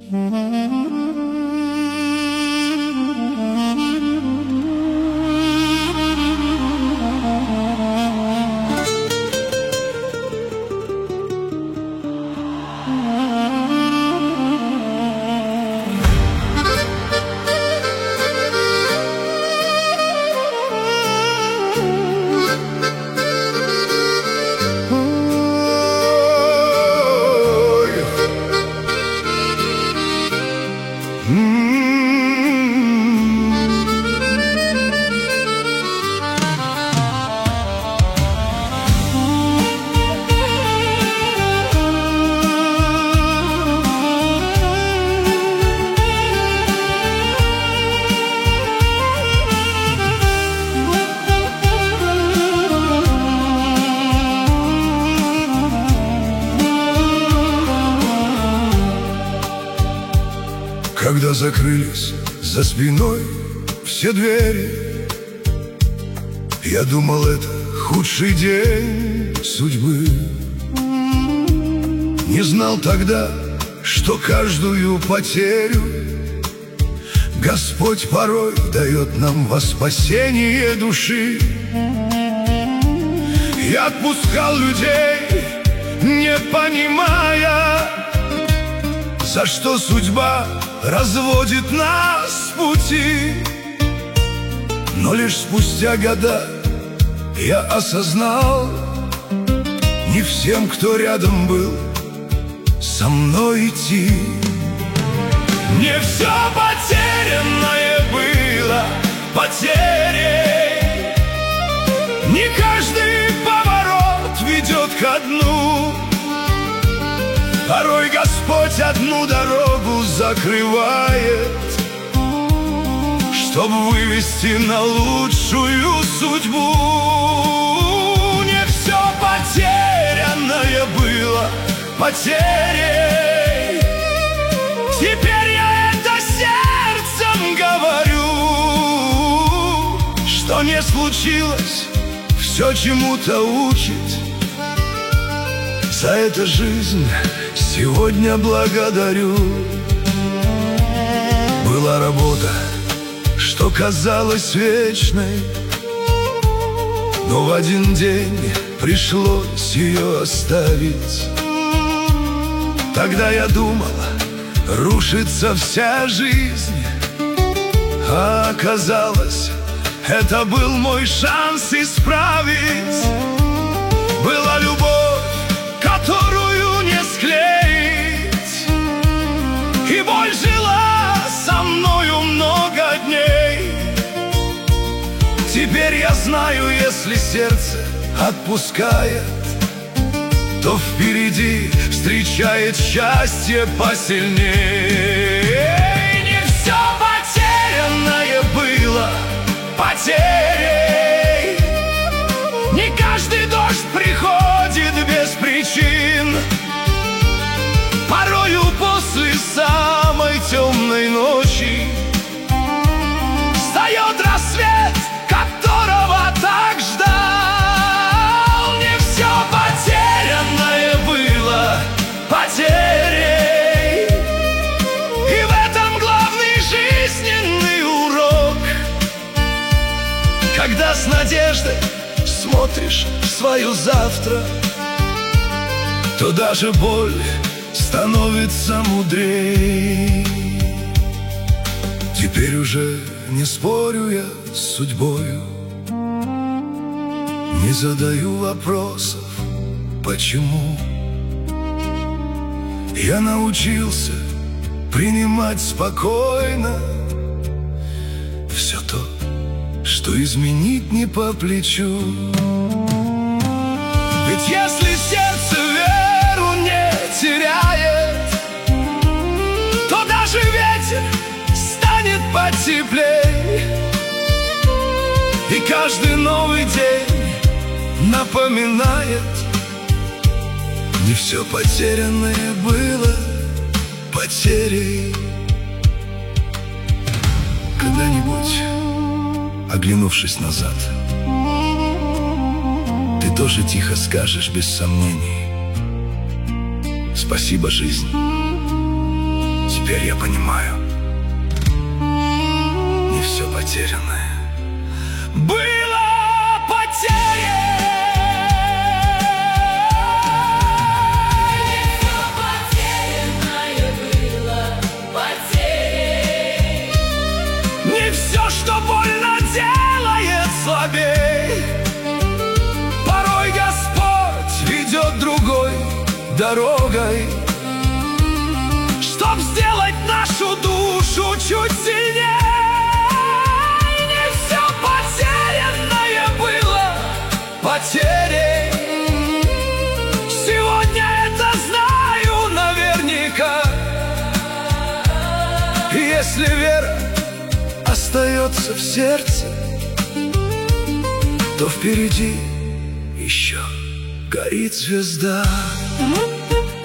Когда закрылись за спиной все двери, я думал, это худший день судьбы. Не знал тогда, что каждую потерю Господь порой дает нам во спасение души. Я отпускал людей, не понимая, за что судьба разводит нас с пути. Но лишь спустя года я осознал, не всем, кто рядом был, со мной идти. Не все потерянное было потерей, не каждый поворот ведет ко дну. Порой Господь одну дорогу закрывает, чтобы вывести на лучшую судьбу. Не все потерянное было потерей. Теперь я это сердцем говорю, что не случилось, все чему-то учит. За это жизнь сегодня благодарю. Была работа, что казалась вечной, но в один день пришлось ее оставить. Тогда я думал, рушится вся жизнь, а оказалось, это был мой шанс исправить. Была любовь, которую не склеить, и боль жила со мною много дней. Теперь я знаю, если сердце отпускает, то впереди встречает счастье посильнее. Не все потерянное было потерей, не каждый дождь приходит без причин. Порою после самой темной ночи встает рассвет, которого так ждал. Не все потерянное было потерей, и в этом главный жизненный урок. Когда с надеждой смотришь в свое завтра, то даже боль становится мудрей. Теперь уже не спорю я с судьбою, не задаю вопросов, почему. Я научился принимать спокойно все то, что изменить не по плечу. Ведь если сердце веру не теряет, то даже ветер станет потеплей. И каждый новый день напоминает, не все потерянное было потерей. Когда-нибудь, оглянувшись назад, ты тоже тихо скажешь без сомнений: спасибо, жизнь. Теперь я понимаю, не все потерянное было потерей. Не все потерянное было потерей. Не все, что больно, делает слабей. Порой Господь ведет другой дорогой, чтоб сделать нашу душу чуть сильнее. Не все потерянное было потерей. Сегодня это знаю наверняка. Если вера остается в сердце, то впереди еще горит звезда.